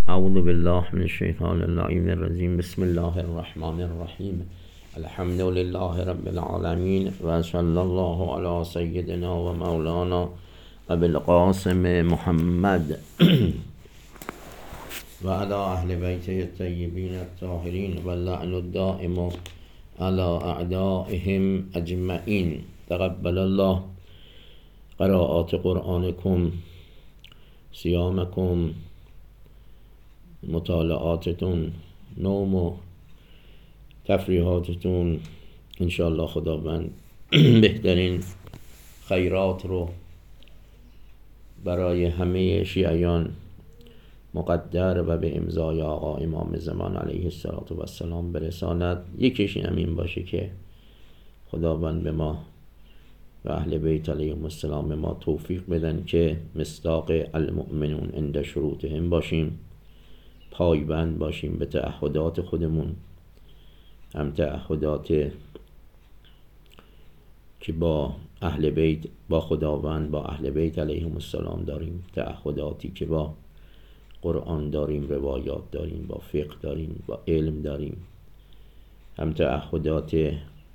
اعوذ بالله من الشیطان اللعین الرجیم. بسم الله الرحمن الرحیم. الحمد لله رب العالمین و صلی الله علی سیدنا و مولانا ابی القاسم محمد و علی اهل بیته الطیبین الطاهرین و اللعن الدائم علی اعدائهم اجمعین. تقبل الله قراءات قرآنکم، صیامکم، مطالعاتتون، نوم و تفریحاتتون. انشاءالله خداوند بهترین خیرات رو برای همه شیعیان مقدر و به امضای آقا امام زمان علیه السلام برساند. یکیش این باشه که خداوند به ما و اهل بیت علیهم السلام به ما توفیق بدن که مصداق المؤمنون عند شروطهم باشیم، پایبند باشیم به تعهدات خودمون، هم تعهدات که با اهل بیت، با خداوند، با اهل بیت علیهم السلام داریم، تعهداتی که با قرآن داریم، روایات داریم، با فقه داریم، با علم داریم، هم تعهدات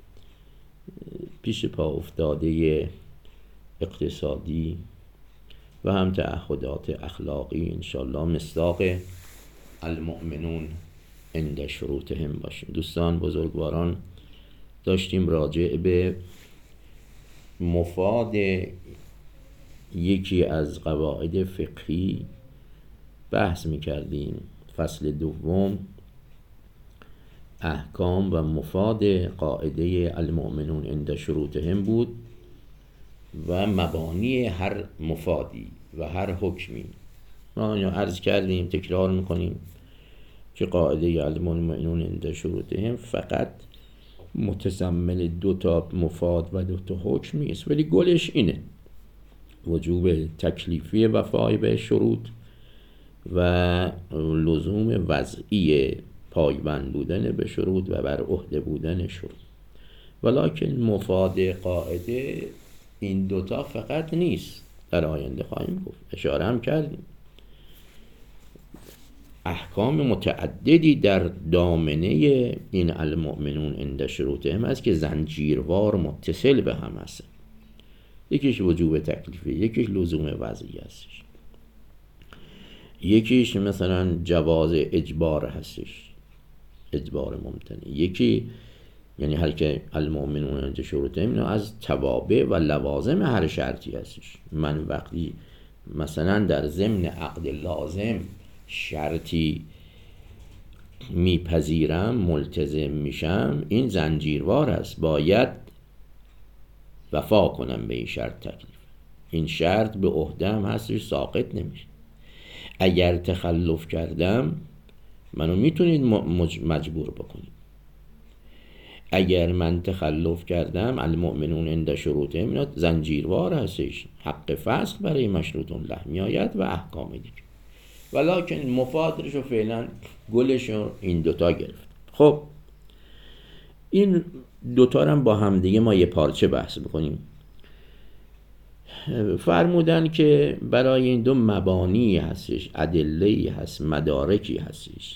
پیش پا افتاده اقتصادی و هم تعهدات اخلاقی. انشاءالله مصداق المؤمنون عند شروطهم باشیم. دوستان بزرگواران، داشتیم راجع به مفاد یکی از قواعد فقهی بحث می‌کردیم. فصل دوم احکام و مفاد قاعده المؤمنون عند شروطهم بود و مبانی هر مفادی و هر حکمی. ما عرض کردیم، تکرار میکنیم که قاعده المؤمنون عند شروطهم فقط متضمن دو تا مفاد و دو تا حکم نیست، ولی گلش اینه: وجوب تکلیفی وفای به شروط و لزوم وضعی پایبند بودن به شروط و بر عهده بودن شروط. ولکن مفاد قاعده این دوتا فقط نیست، در آینده خواهیم گفت، اشاره هم کردیم. احکام متعددی در دامنه این المؤمنون عند شروطهم هست که زنجیروار متصل به هم هست. یکیش وجوب تکلیفی، یکیش لزوم وضعی هستش، یکیش مثلا جواز اجبار هستش، اجبار ممتنع. یکی یعنی هر که المؤمنون عند شروطهم اینو از توابع و لوازم هر شرطی هستش. من وقتی مثلا در ضمن عقد لازم شرطی میپذیرم، ملتزم میشم، این زنجیروار است، باید وفا کنم به این شرط تکلیف. این شرط به عهده‌ام هستش، ساقط نمیشه. اگر تخلف کردم منو میتونید مجبور بکنید. اگر من تخلف کردم، المؤمنون عند شروطهم اینا زنجیروار هستش، حق فسخ برای مشروط له میآید و احکام دیگه. ولکن مفادش رو فعلا گلش رو این دوتا گرفت. خب این دوتا رو با هم دیگه ما یه پارچه بحث بکنیم. فرمودن که برای این دو مبانی هستش، ادله‌ای هست، مدارکی هستش.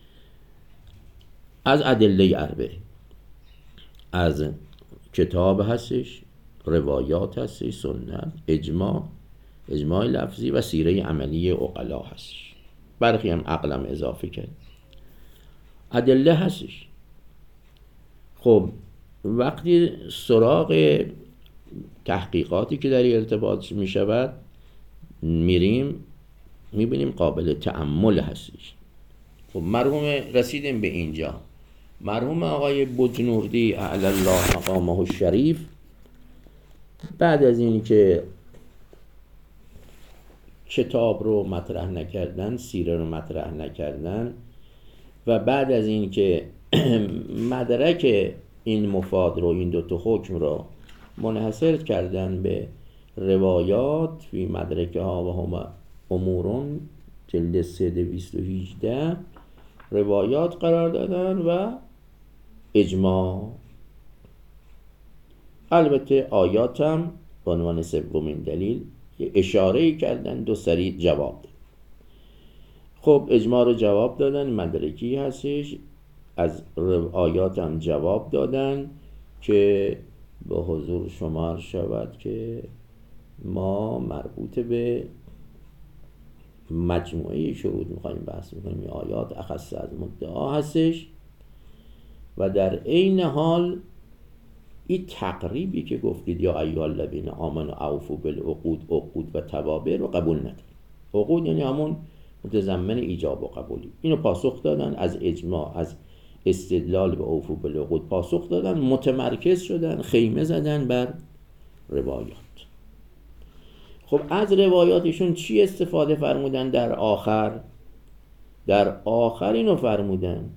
از ادله اربعه، از کتاب هستش، روایات هستش، سنت، اجماع لفظی و سیره عملی عقلا هستش. برخی هم عقلم اضافه کرد. ادله هستش. خب وقتی سراغ تحقیقاتی که در ارتباط می شود میریم، میبینیم قابل تأمل هستش. خب مرحوم رسیدیم به اینجا. مرحوم آقای بجنوردی اعلی الله مقامه الشریف بعد از این که کتاب رو مطرح نکردن، سیره رو مطرح نکردن و بعد از این که مدرک این مفاد رو، این دوتا حکم رو منحصر کردن به روایات فی مدرکه ها و هم امورون جلد 3 روایات قرار دادن و اجماع. البته آیات هم به عنوان سومین دلیل اشاره کردن، دو سری جواب. خب اجماع رو جواب دادن، مدرکی هستش، از آیات هم جواب دادن که به حضور شما عرض شود که ما مربوط به مجموعه شروط میخوایم بحث میکنیم. این آیات اخص از مدعا هستش و در عین حال این تقریبی که گفتید یا ایها الذین آمنوا اوفوا بالعقود، عقود و توابع رو قبول نداریم. عقود یعنی همون متضمن ایجاب و قبولی. اینو پاسخ دادن، از اجماع، از استدلال به اوفوا بالعقود پاسخ دادن، متمرکز شدن، خیمه زدن بر روایات. خب از روایاتشون چی استفاده فرمودن در آخر؟ در آخر اینو فرمودن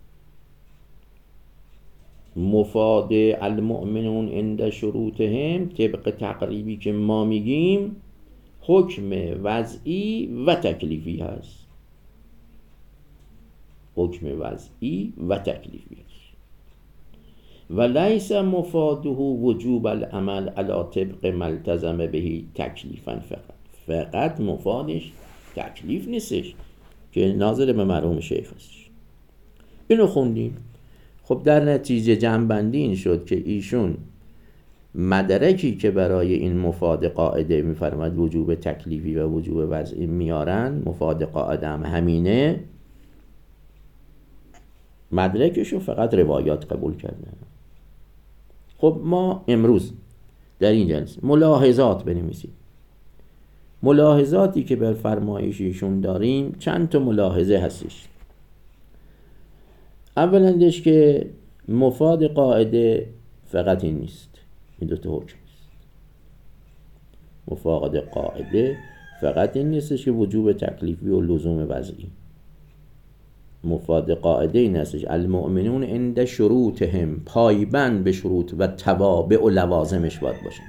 مفاد المؤمنون عند شروطهم، طبق تقریبی که ما میگیم حکم وضعی و تکلیفی هست. حکم وضعی و تکلیفی هست و لیس مفاده وجوب العمل علی طبق ملتزم بهی تکلیفا فقط مفادش تکلیف نیستش که ناظر به مرحوم شیخ هستش. اینو خوندیم. خب در نتیجه جمع‌بندی این شد که ایشون مدرکی که برای این مفاد قاعده میفرماد وجوب تکلیفی و وجوب وضعی میارن، مفاد قاعده هم همینه، مدرکشو فقط روایات قبول کردن. خب ما امروز در این جلسه ملاحظات بنویسیم. ملاحظاتی که بر فرمایششون داریم چند تا ملاحظه هستش. اولندش که مفاد قاعده فقط این نیست، این دوتا حکم است. مفاد قاعده فقط این نیستش که وجوب تکلیفی و لزوم وضعی. مفاد قاعده این هستش المؤمنون عند شروطهم، پایبند به شروط و توابع و لوازمش باید باشن.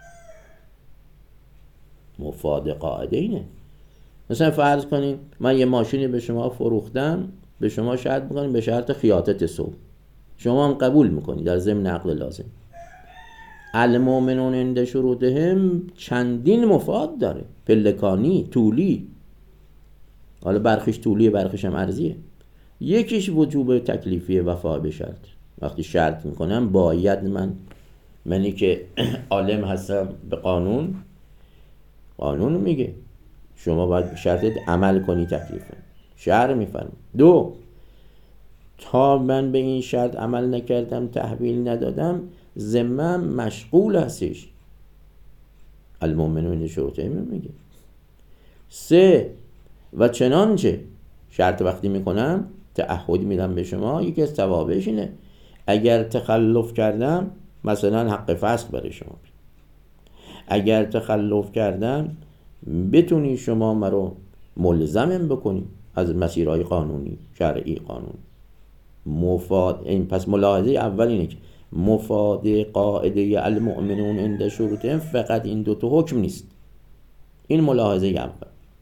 مفاد قاعده اینه. مثلا فرض کنیم من یه ماشینی به شما فروختم، به شما شرط میکنیم به شرط خیاطت صبح، شما هم قبول میکنید در ضمن نقل لازم. المؤمنون عند شروطهم چندین مفاد داره، پلکانی، طولی، حالا برخیش طولیه برخیش هم عرضیه. یکیش وجوب تکلیفی وفا به شرط. وقتی شرط میکنم باید منی که عالم هستم به قانون میگه شما باید شرطت عمل کنی، تکلیفه شرع میفرم. دو، تا من به این شرط عمل نکردم، تحویل ندادم، ذمم مشغول هستش. المؤمنون شروطهم میگه. سه، و چنانچه شرط وقتی میکنم تعهد میدم به شما، یکی از توابعش اینه اگر تخلف کردم مثلا حق فسخ برای شما، اگر تخلف کردم بتونی شما مرا ملزمم بکنی از مسیرهای قانونی شرعی قانونی. مفاد این پس ملاحظه اول اینه که مفاد قاعده المؤمنون عند شروطهم فقط این دو تا حکم نیست. این ملاحظه اول.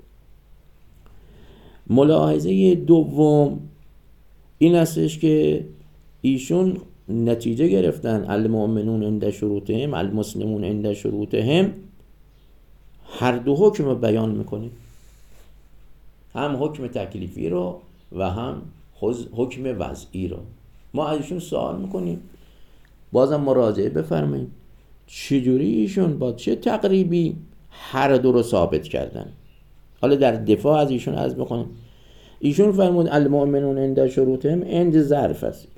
ملاحظه دوم این هستش که ایشون نتیجه گرفتن المؤمنون عند شروطهم المسلمون عند شروطهم، هر دو حکم رو بیان میکنه، هم حکم تکلیفی رو و هم حکم وضعی رو. ما ازشون سوال میکنیم، بازم مراجعه بفرمایید چجوری ایشون با چه تقریبی هر دو رو ثابت کردن. حالا در دفاع از ایشون عرض بکنم، ایشون فرمود المؤمنون عند شروطهم عند ظرف است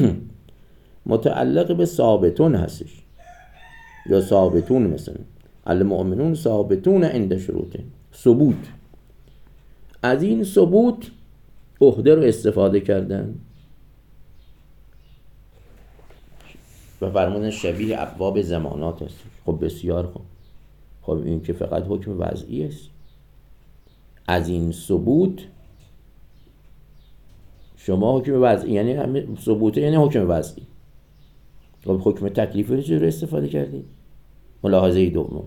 متعلق به ثابتون هستش یا ثابتون، مثلا المؤمنون ثابتون عند شروطهم، ثبوت. از این ثبوت عهده رو استفاده کردن و فرمودن شبیه ابواب زمانات است. خب بسیار خوب. خب این که فقط حکم وضعی است. از این ثبوت شما حکم وضعی یعنی همین ثبوته، یعنی حکم وضعی. خب حکم تکلیفی رو چجوری استفاده کردید؟ ملاحظه دوم،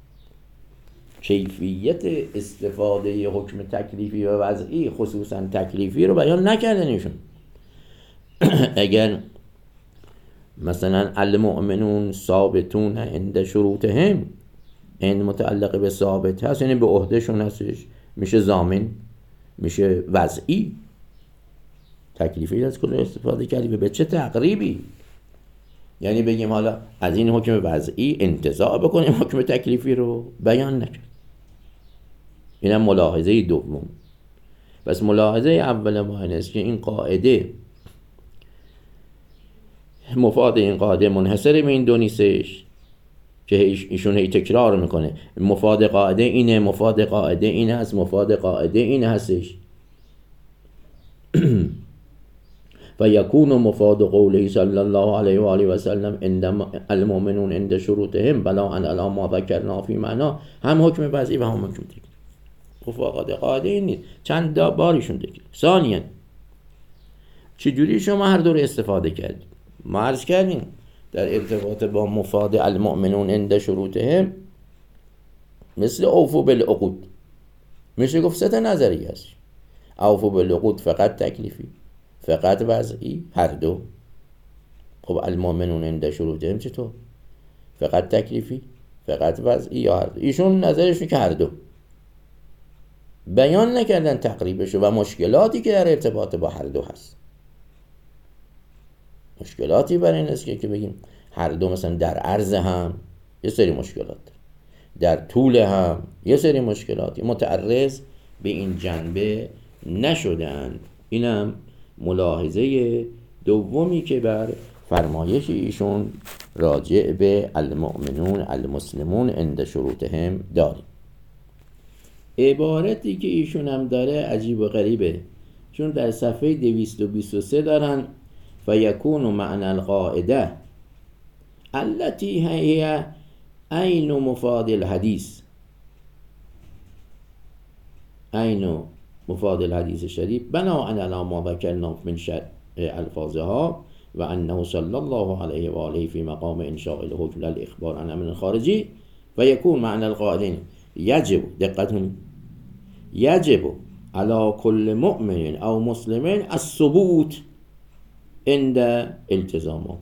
کیفیت استفاده حکم تکلیفی و وضعی خصوصا تکلیفی رو بیان نکردن ایشون. اگر مثلا المؤمنون ثابتون عند شروطهم، این متعلق به ثابت هست یعنی به عهدهشون هستش، میشه ضامن. میشه وضعی. تکلیفی از کجا استفاده کردی و به چه تقریبی؟ یعنی بگیم حالا از این حکم وضعی انتزاع بکنیم حکم تکلیفی رو بیان نکرد. اینم ملاحظه دوم. پس ملاحظه اول ما این است که این قاعده، مفاد این قاعده منحصر به این دو نیستش که ایشون هی تکرار میکنه. مفاد قاعده اینه، مفاد قاعده این هست، مفاد قاعده این هستش. و یکون مفاد قوله صلی الله علیه و آله و سلم عند المؤمنون عند شروطهم بلا ان الا ما ذکرنا فی معنا، هم حکم وضعی و هم حکم تکلیفی. مفاد قاعده این نیست، چند بارشون دیگه. ثانیاً چجوری شما هر دو رو استفاده کردید؟ ما عرض کردیم در ارتباط با مفاد المؤمنون عند شروطهم مثل اوفو بالعقود میشه گفت سه تا نظریه است. اوفو بالعقود فقط تکلیفی، فقط وضعی، هر دو. خب المؤمنون عند شروطهم چطور؟ فقط تکلیفی، فقط وضعی یا هر دو؟ ایشون نظرشون که هر دو. بیان نکردن تقریبشو و مشکلاتی که در ارتباط با هر دو هست. مشکلاتی برای این است که بگیم هر دو مثلا در عرض هم یه سری مشکلات داره، در طول هم یه سری مشکلاتی متعرض به این جنبه نشدند. اینم ملاحظه دومی که بر فرمایش ایشون راجع به المؤمنون المسلمون عند شروطهم داریم. عبارتی که ایشون هم داره عجیب و غریبه، چون در صفحه 223 دارن فیکون معنی القاعده التي هي عین مفاد الحدیث، عین مفاد الحدیث الشریف بنا علی ما ذکرنا من شرع الفاظها و انه صلی الله علیه و آله فی مقام انشاء الحکم للاخبار عن امر خارجی و یکون معنی القائلین یجب، دقت کنید، یجب علی کل مؤمن او مسلم الثبوت عند التزامات.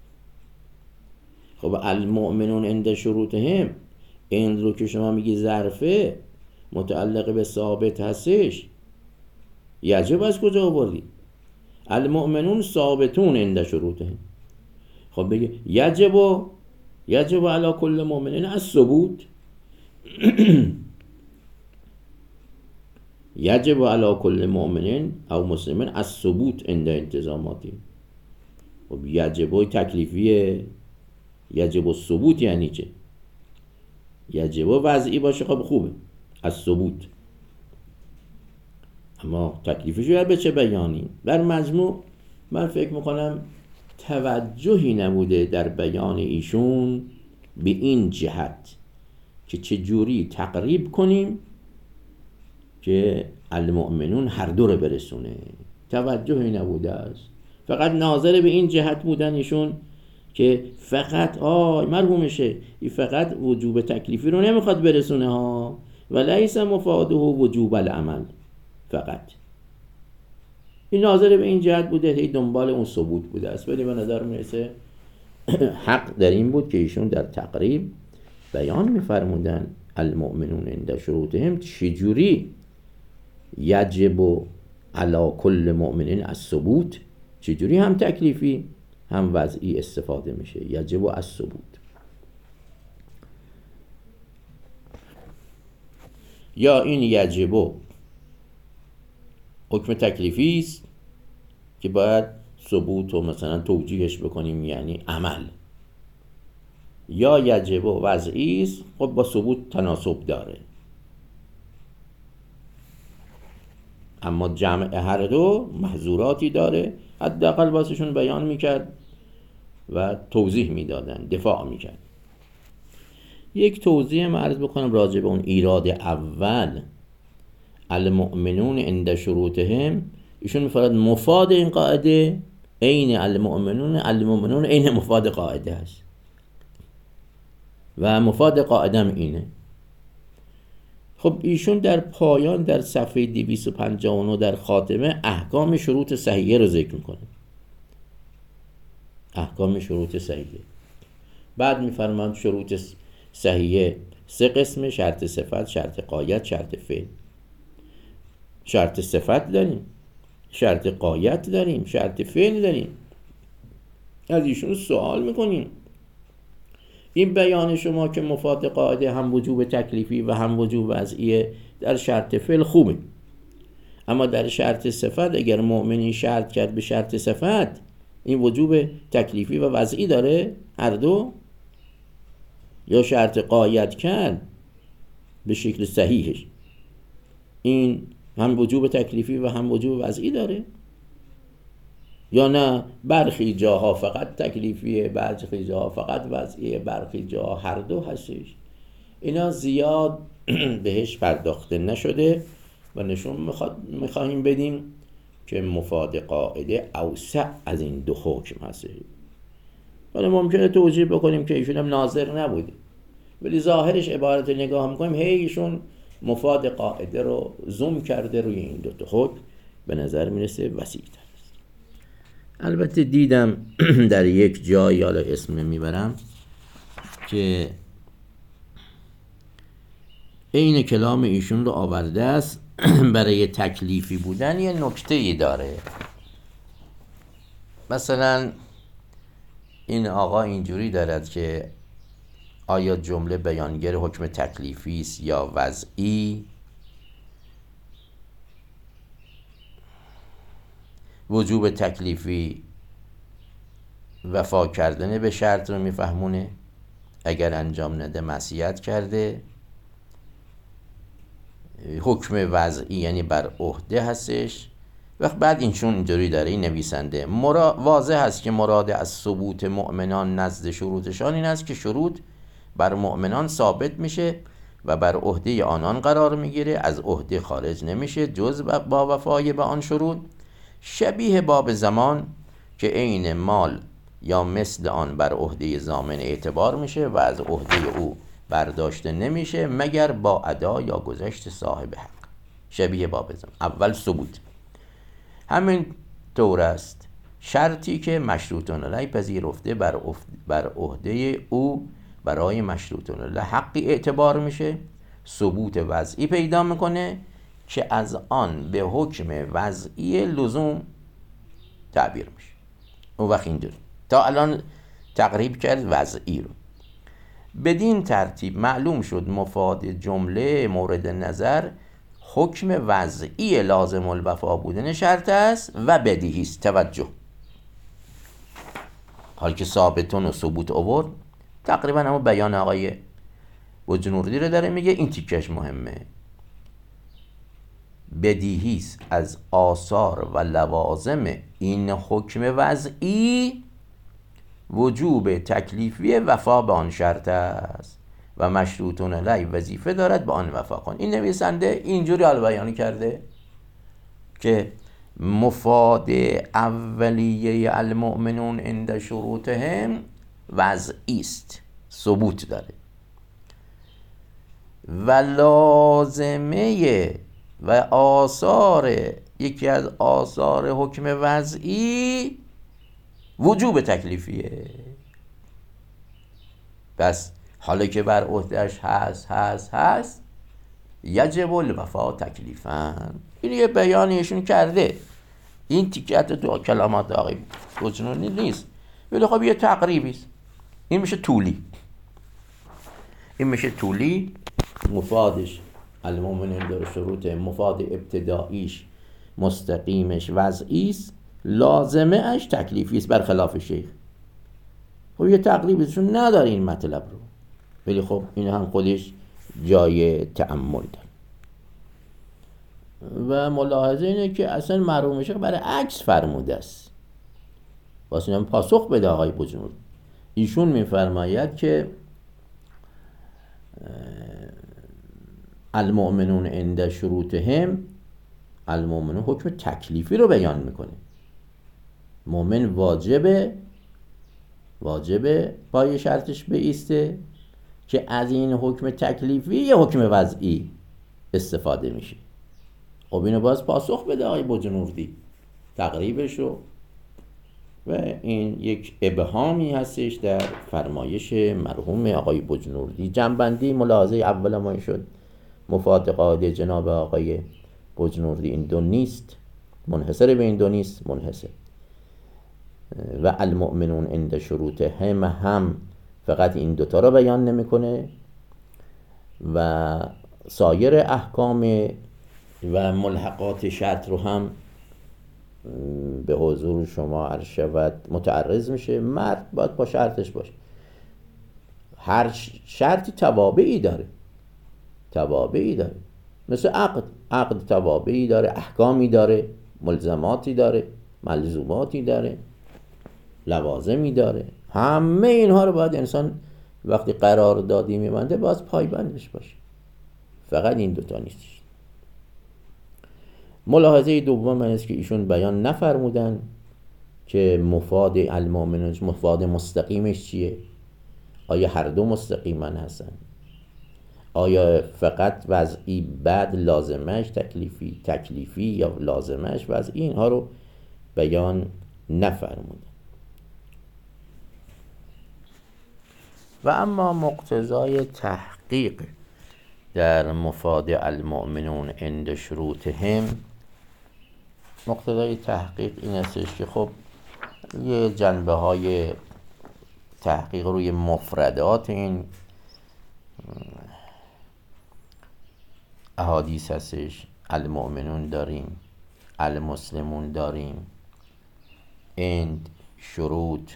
خب المؤمنون عند شروطهم، این رو که شما میگی ظرفه متعلق به ثابت هستش، یجب از کجا آوردی؟ المؤمنون ثابتون عند شروطهم. خب بگی یجب علی کل مؤمنین الثبوت یجب علی کل مؤمنین او مسلمین الثبوت عند التزاماتی. خب یجب تکلیفیه، یجب الثبوت یعنی چه؟ یجب وضعی باشه خب خوبه الثبوت، اما تکلیفش رو به چه بیانی؟ در مجموع من فکر میکنم توجهی نبوده در بیان ایشون به این جهت که چجوری تقریب کنیم که المؤمنون هر دو رو برسونه. توجهی نبوده است، فقط ناظر به این جهت بودن ایشون که فقط مرحومشه این فقط وجوب تکلیفی رو نمیخواد برسونه ها و لیس مفاده وجوب العمل، فقط این ناظر به این جهت بوده، هی دنبال اون ثبوت بوده است. ولی به نظر میرسه حق در این بود که ایشون در تقریب بیان میفرمودن المؤمنون عند شروطهم چجوری یجب علی کل مؤمنین الثبوت، چجوری هم تکلیفی هم وضعی استفاده میشه، یجب الثبوت. یا این یجب حکم تکلیفی است که باید ثبوت و مثلا توجیهش بکنیم یعنی عمل، یا یجب وضعی است خب با ثبوت تناسب داره، اما جمع هر دو محظوراتی داره، حداقل واسهشون بیان میکرد و توضیح میدادن، دفاع میکرد. یک توضیح من عرض بکنم راجع به اون ایراد اول المؤمنون عند شروطهم. ایشون میفرماد مفاد این قاعده عین المؤمنون عین مفاد قاعده است و مفاد قاعده هم اینه. خب ایشون در پایان در صفحه 259 در خاتمه احکام شروط صحیحه رو ذکر میکنه، احکام شروط صحیحه. بعد میفرماند شروط صحیحه 3 قسمه: شرط صفت، شرط غایت، شرط فعل. شرط صفت داریم، شرط غایت داریم، شرط فعل داریم. از ایشون سوال میکنیم این بیان شما که مفاد قاعده هم وجوب تکلیفی و هم وجوب وضعیه در شرط فعل خوبه، اما در شرط صفت اگر مؤمنی شرط کرد به شرط صفت، این وجوب تکلیفی و وضعی داره هر دو، یا شرط غایت کرد به شکل صحیحش، این هم وجوب تکلیفی و هم وجوب وضعی داره، یا نه برخی جاها فقط تکلیفیه، برخی جاها فقط وضعیه، برخی جاها هر دو هستش. اینا زیاد بهش پرداخته نشده و نشون میخواهیم بدیم که مفاد قاعده اوسع از این دو حکم هستش. حالا ممکنه توجیه بکنیم که ایشون هم ناظر نبوده، ولی ظاهرش عبارت نگاه میکنیم ایشون مفاد قاعده رو زوم کرده روی این دو تا حکم، به نظر میرسه وسیع‌تر است. البته دیدم در یک جایی، حالا اسم نمیبرم، که این کلام ایشون رو آورده است برای تکلیفی بودن یه نکته‌ای داره. مثلا این آقا اینجوری دارد که آیا جمله بیانگر حکم تکلیفی است یا وضعی؟ وجوب تکلیفی وفا کردن به شرط رو میفهمونه، اگر انجام نده معصیت کرده. حکم وضعی یعنی بر عهده هستش. وقت بعد اینشون اینجوری داره این نویسنده، واضح هست که مراد از ثبوت مؤمنان نزد شروطشان این است که شروط بر مؤمنان ثابت میشه و بر عهده آنان قرار میگیره، از عهده خارج نمیشه جز با وفای به آن شروط. شبیه باب زمان که عین مال یا مثل آن بر عهده ضامن اعتبار میشه و از عهده او برداشته نمیشه مگر با ادا یا گذشت صاحب حق. شبیه باب زمان. اول ثبوت. همین طور است شرطی که مشروطون علیه پذیرفته بر عهده او برای مشروطون علیه حقی اعتبار میشه، ثبوت وضعی پیدا میکنه که از آن به حکم وضعی لزوم تعبیر میشه. اون وقت اینجوری تا الان تقریب کرد وضعی رو. بدین ترتیب معلوم شد مفاد جمله مورد نظر حکم وضعی لازم الوفا بودن شرط است و بدیهی است. توجه، حال که ثابتون و ثبوت آورد، تقریبا همون بیان آقای بجنوردی رو داره میگه. این تیکش مهمه. بدیهی است از آثار و لوازم این حکم وضعی وجوب تکلیفی وفا به آن شرط است و مشروطون علیه وظیفه دارد به آن وفا کن. این نویسنده اینجوری حال بیان کرده که مفاد اولیه المؤمنون عند شروطهم وضعی است، ثبوت داره، و لازمه و آثار یکی از آثار حکم وضعی وجوب تکلیفیه. پس حالا که بر عهدهش هست یجب الوفا تکلیفاً. این یه بیانیشون کرده. این تیکت تو کلامات آقای بجنوردی نیست، ولی خب یه تقریبی است. این میشه طولی. مفادش المؤمنین در شروط، مفاد ابتداییش مستقیمش وضعی است، لازمه اش تکلیفی است برخلاف شیخ. خب یه تقریبشون نداره این مطلب رو، ولی خب این هم خودش جای تأمل داره. و ملاحظه اینه که اصلا مرحوم شیخ برای عکس فرموده است. واسه اینم پاسخ بده آقای بجنوردی. ایشون میفرماید که المؤمنون عند شروطهم، المؤمنون حکم تکلیفی رو بیان میکنه. مؤمن واجبه پای شرطش بایسته که از این حکم تکلیفی یه حکم وضعی استفاده میشه. خب اینو باز پاسخ بده آقای بجنوردی تقریبشو. و این یک ابهامی هستش در فرمایش مرحوم آقای بجنوردی. جنبندی ملاحظه اول ما شد مفاد قاعده جناب آقای بجنوردی این دو نیست، منحصر به این دو نیست، منحصر. و المؤمنون عند شروطهم هم فقط این دوتا را بیان نمیکنه و سایر احکام و ملحقات شرط رو هم به حضور شما عرض شود متعرض میشه. مرد باید با شرطش باشه. هر شرطی توابعی داره، مثل عقد توابعی داره، احکامی داره، ملزماتی داره، ملزوماتی داره، لوازمی داره. همه اینها رو باید انسان وقتی قراردادی میبنده باید پایبندش باشه. فقط این دوتا نیستش. ملاحظه دوم من است که ایشون بیان نفرمودن که مفاد المؤمنون، مفاد مستقیمش چیه؟ آیا هر دو مستقیما هستن؟ آیا فقط وضعی بعد لازمش تکلیفی یا لازمش وضعی؟ اینها رو بیان نفرمودن. و اما مقتضای تحقیق در مفاد المؤمنون عند شروطهم، مقتضای تحقیق این استش که خب یه جنبه های تحقیق روی مفردات این احادیث هستش. المؤمنون داریم، المسلمون داریم، عند شروط،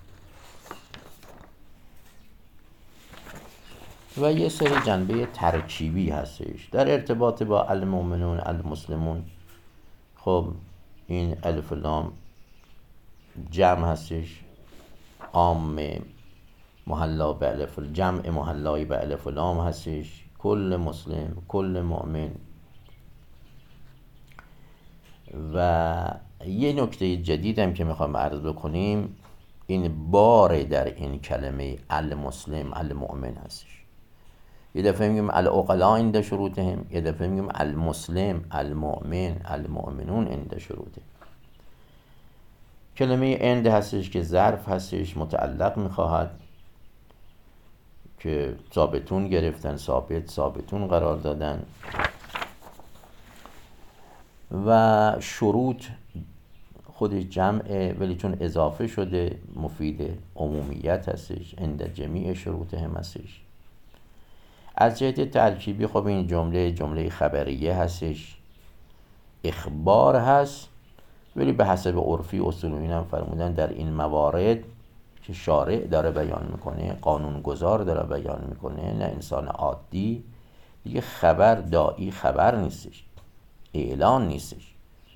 و یه سری جنبه ترکیبی هستش در ارتباط با المؤمنون المسلمون. خب این الف لام جمع هستش، عام محلا به الف، جمع محلای به الف لام هستش، کل مسلم، کل مؤمن. و یه نکته جدید هم که میخوام عرض بکنیم، این بار در این کلمه المسلم المؤمن هستش. یه دفعه میگیم العقلاء عند شروطهم، یه دفعه میگیم المسلم المؤمن المؤمنون عند شروطهم. کلمه عند هستش که ظرف هستش، متعلق میخواهد که ثابتون گرفتن، ثابتون قرار دادن. و شروط خودش جمعه ولی چون اضافه شده مفید عمومیت هستش، عند جمیع شروطهم هستش. از جهت ترکیبی خب این جمله خبریه هستش، اخبار هست، ولی به حسب عرفی اصولین هم فرمودن در این موارد که شارع داره بیان میکنه، قانونگذار داره بیان میکنه، نه انسان عادی، دیگه خبر داعی خبر نیستش، اعلان نیستش.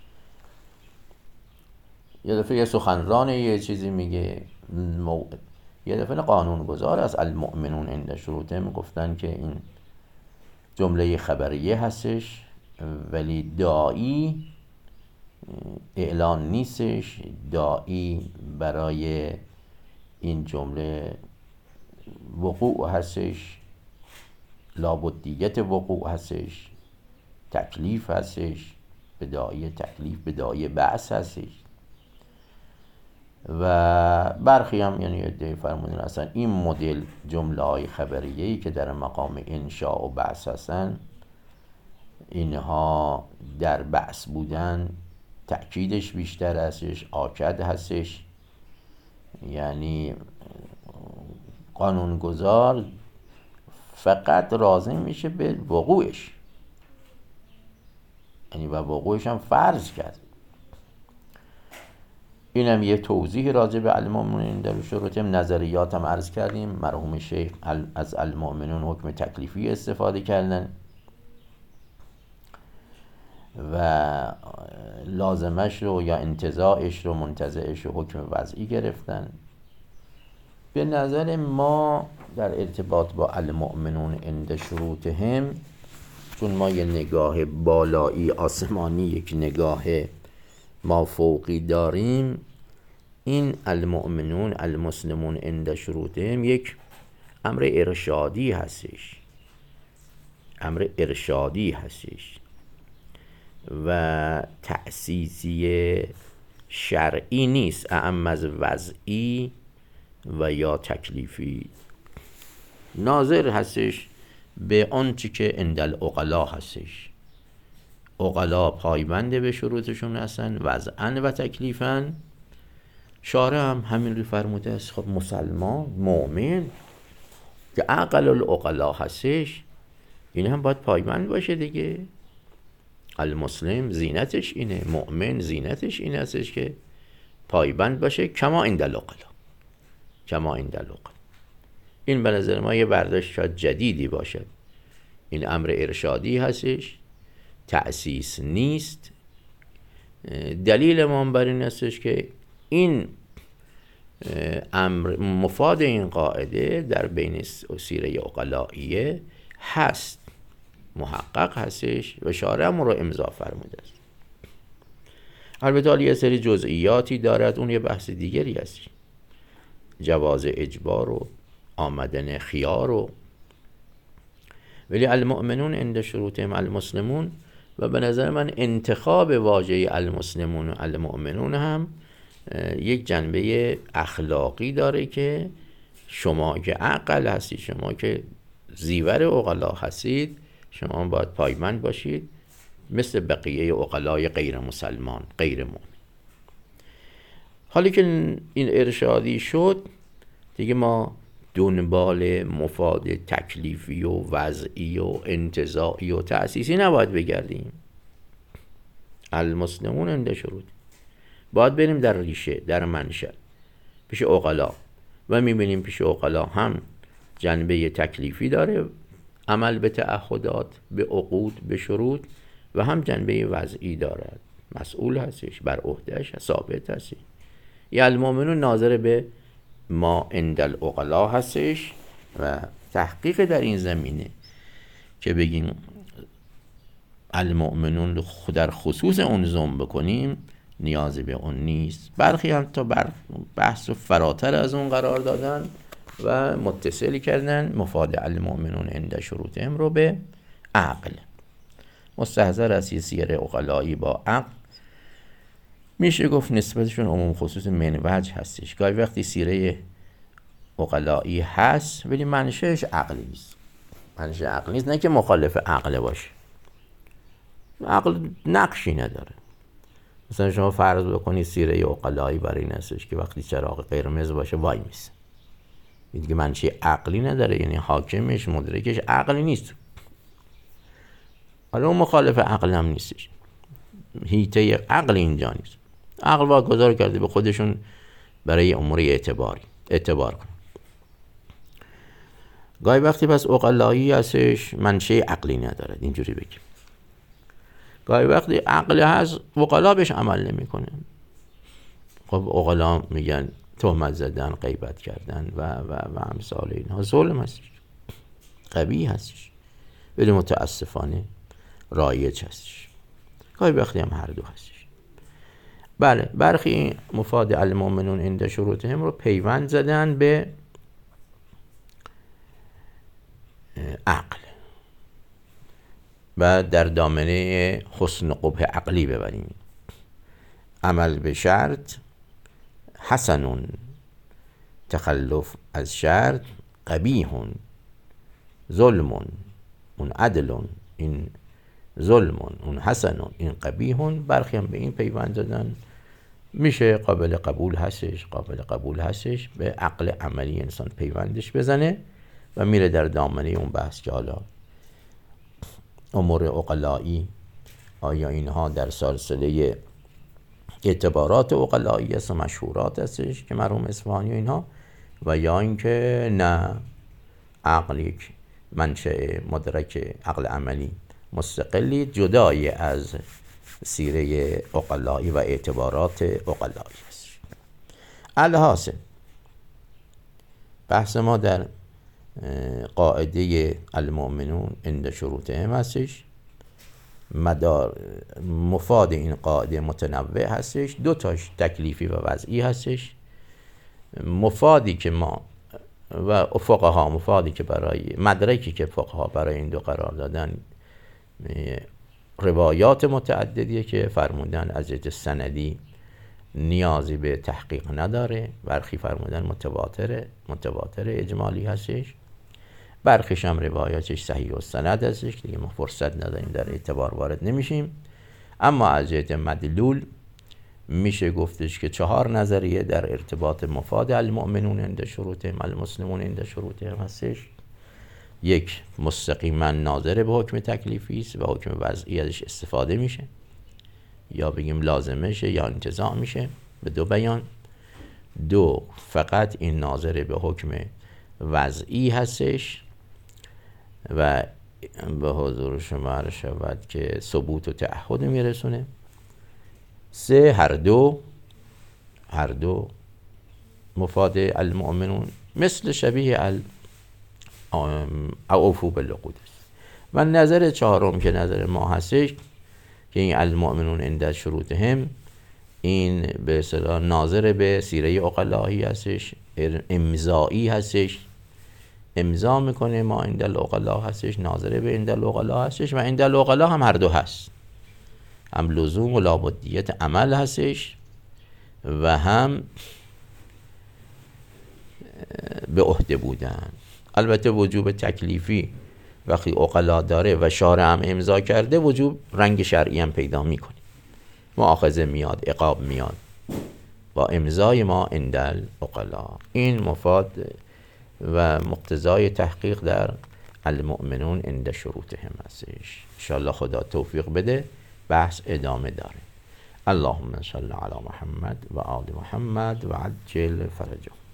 یه دفعه یه سخنران یه چیزی میگه، یه دفعه قانونگذار از المؤمنون عند شروطهم گفتن که این جمله خبریه هستش ولی داعی اعلان نیستش. داعی برای این جمله وقوع هستش، لابدیت وقوع هستش، تکلیف هستش، به داعی تکلیف، به داعی بعث هستش. و برخی هم یعنی ادعای فرمودن اصلا این مدل جمله های خبریه‌ای که در مقام انشاء و بعث هستن، اینها در بعث بودن تأکیدش بیشتر هستش، آکد هستش. یعنی قانونگذار فقط راضی میشه به وقوعش، یعنی و وقوعش هم فرض کرد. اینم یه توضیح راجع به المؤمنون در شروطهم. نظریات هم عرض کردیم، مرحوم شیخ از المؤمنون حکم تکلیفی استفاده کردن و لازمش رو یا انتزاعش رو، منتزعش رو حکم وضعی گرفتن. به نظر ما در ارتباط با المؤمنون عند شروطهم، چون ما یه نگاه بالایی آسمانی، یک نگاه مافوقی داریم، این المؤمنون المسلمون عند شروطهم یک امر ارشادی هستش، و تأسیسی شرعی نیست، اعم از وضعی و یا تکلیفی. ناظر هستش به آنچه که عند العقلاء هستش. عقلا پایبند به شروطشون هستن وضعاً و تکلیفاً. شارع هم همین رو فرموده است. خب مسلمان مؤمن که عقل العقلا هستش، این هم باید پایبند باشه دیگه. المسلم زینتش اینه، مؤمن زینتش این هستش که پایبند باشه. کما عند العقلا، کما عند العقلا. این به نظر ما یه برداشت شاید جدیدی باشد. این امر ارشادی هستش، تأسیس نیست. دلیل ما بر این هستش که این امر مفاد این قاعده در بین سیره عقلائیه هست، محقق هستش و شارع هم رو امضا فرموده است. البته یه سری جزئیاتی دارد، اون یه بحث دیگری است، جواز اجبار و آمدن خیار و ولی المؤمنون عند شروطهم المسلمون. و به نظر من انتخاب واژه المسلمون و المؤمنون هم یک جنبه اخلاقی داره که شما که عقل هستید، شما که زیور عقلا هستید، شما باید پایبند باشید مثل بقیه عقلای غیر مسلمان، غیر مؤمن. حالی که این ارشادی شد دیگه ما دنبال مفاد تکلیفی و وضعی و انتزاعی و تأسیسی نباید بگردیم. المسلمون عند شروط، باید بریم در ریشه، در منشأ، پیش عقلا و میبینیم پیش عقلا هم جنبه تکلیفی داره، عمل به تعهدات، به عقود، به شروط، و هم جنبه وضعی دارد، مسئول هستش، بر عهدهش ثابت هستش. یا المؤمنون ناظر به ما عند العقلا هستش و تحقیق در این زمینه که بگیم المؤمنون در خصوص اون زوم بکنیم نیازی به اون نیست. برخی هم تا بحث و فراتر از اون قرار دادن و متصل کردن مفاد المؤمنون عند شروطهم رو به عقل. مستحضر از یه سیره عقلایی با عقل میشه گفت نسبتشون عموم خصوص من وجه هستش. گاهی وقتی سیره عقلایی هست ولی منشأش عقلی نیست. منشأ عقلی نیست، نه که مخالف عقل باشه، عقل نقشی نداره. مثلا شما فرض بکنید سیره عقلایی برای این هستش که وقتی چراغ قرمز باشه وای میسه، این دیگه منشأ عقلی نداره، یعنی حاکمش مدرکش عقلی نیست. حالا اون مخالف عقل هم نیستش، هیته عقل اینجا نیست. عقل واگذار کرده به خودشون برای امور اعتبار کنه. گاهی وقتی پس عقلایی هستش منشأ عقلی نداره، اینجوری بگیم. گاهی وقتی عقل هست عقلا بهش عمل نمیکنه. خب عقلا میگن تهمت زدن، غیبت کردن و امثال اینها ظلم هستش، قبیح هستش، ولی متاسفانه رایج هستش. گاهی وقتی هم هر دو هستش. بله، برخی مفاد المؤمنون عند شروطهم رو پیوند زدن به عقل و در دامنه حسن قبح عقلی ببریم. عمل به شرط حسنون، تخلف از شرط قبیحون، ظلمون اون عدلون، این ظلمون اون حسنون، این قبیحون. برخی هم به این پیوند دادن، میشه قابل قبول هستش به عقل عملی انسان پیوندش بزنه و میره در دامنه اون بحث که حالا امور عقلایی آیا اینها در سلسله اعتبارات عقلایی است و مشهورات هستش که مرحوم اصفهانی و اینها، و یا اینکه نه، عقل یک منشأ مدرک عقل عملی مستقلی جدای از سیره عقلایی و اعتبارات عقلایی است. الحاصل بحث ما در قاعده المؤمنون عند شروطهم هستش. مفاد این قاعده متنوع هستش، دو تاش تکلیفی و وضعی هستش. مفادی که ما و فقها، مفادی که برای مدرکی که فقها برای این دو قرار دادن روایات متعددیه که فرمودن از جهت سندی نیازی به تحقیق نداره. برخی فرمودن متواتر اجمالی هستش، برخیش هم روایاتش صحیح و سند هستش، دیگه ما فرصت نداریم در اعتبار وارد نمیشیم. اما از جهت مدلول میشه گفتش که 4 نظریه در ارتباط مفاد المؤمنون عند شروطهم المسلمون عند شروطهم هستش. 1 مستقیما ناظر به حکم تکلیفی است و حکم وضعی ازش استفاده میشه، یا بگیم لازمشه یا انتزاع میشه به 2 بیان. 2 فقط این ناظر به حکم وضعی هستش و به حضور شما عرض شود که ثبوت و تعهد میرسونه. 3 هر دو مفاد المؤمنون مثل شبیه اوفو بالعقود است. و نظر 4 که نظر ما هستش که این المؤمنون عند شروطهم، این به اصطلاح ناظر به سیره عقلائی هستش، امضایی هستش، امضا میکنه ما عند العقلا هستش، ناظر به عند العقلا هستش و عند العقلا هم هر دو هست، هم لزوم و لابدیت عمل هستش و هم به عهده بودن. البته وجوب تکلیفی وقتی عقلا داره و شارع هم امضا کرده، وجوب رنگ شرعی هم پیدا میکنه، مؤاخذه میاد، عقاب میاد با امضای ما عند العقلا. این مفاد و مقتضای تحقیق در المؤمنون عند شروطهم هستش. انشاءالله خدا توفیق بده، بحث ادامه داره. اللهم صل علی محمد و آل محمد و عجل فرجهم.